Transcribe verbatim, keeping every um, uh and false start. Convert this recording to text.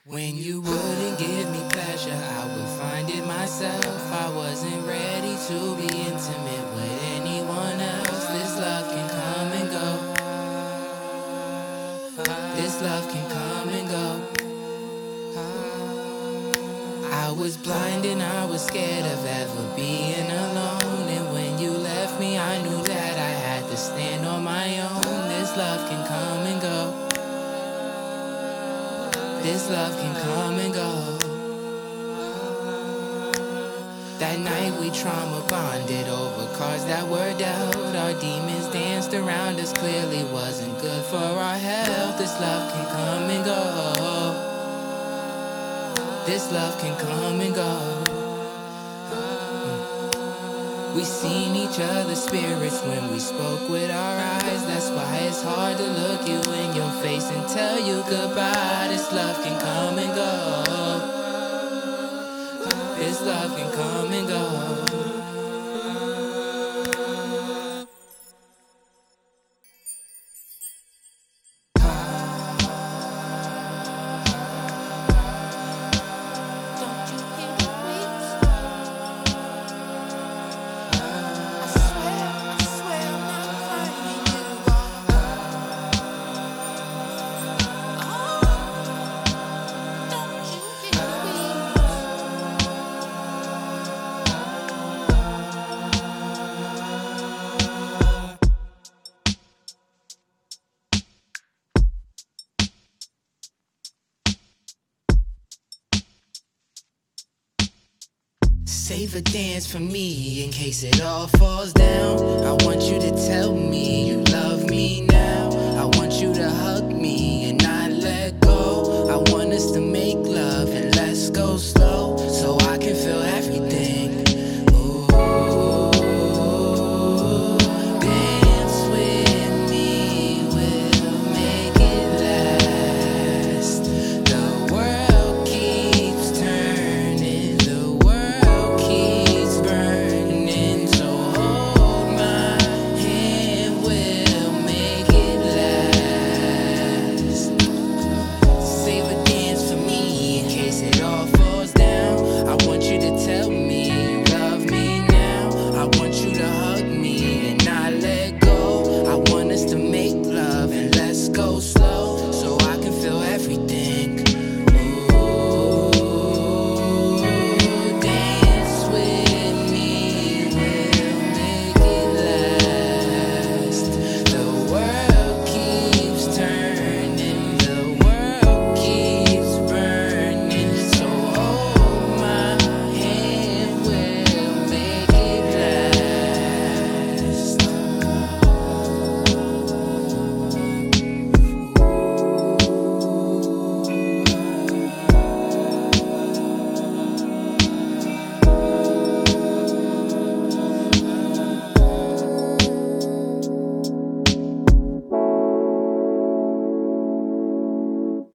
When you wouldn't give me pleasure, I would find it myself. I wasn't ready to be intimate with anyone else. This love can come and go. This love can come and go. I was blind and I was scared of ever being alone. And when you left me, I knew that I had to stand on my own. This love can come and go. This love can come and go. That night we trauma bonded over cards that were dealt. Our demons danced around us, clearly wasn't good for our health. This love can come and go. This love can come and go. We seen each other's spirits when we spoke with our eyes. That's why it's hard to look you in your face and tell you goodbye. This love can come and go. This love can come and go. Save a dance for me in case it all falls down. I want you to tell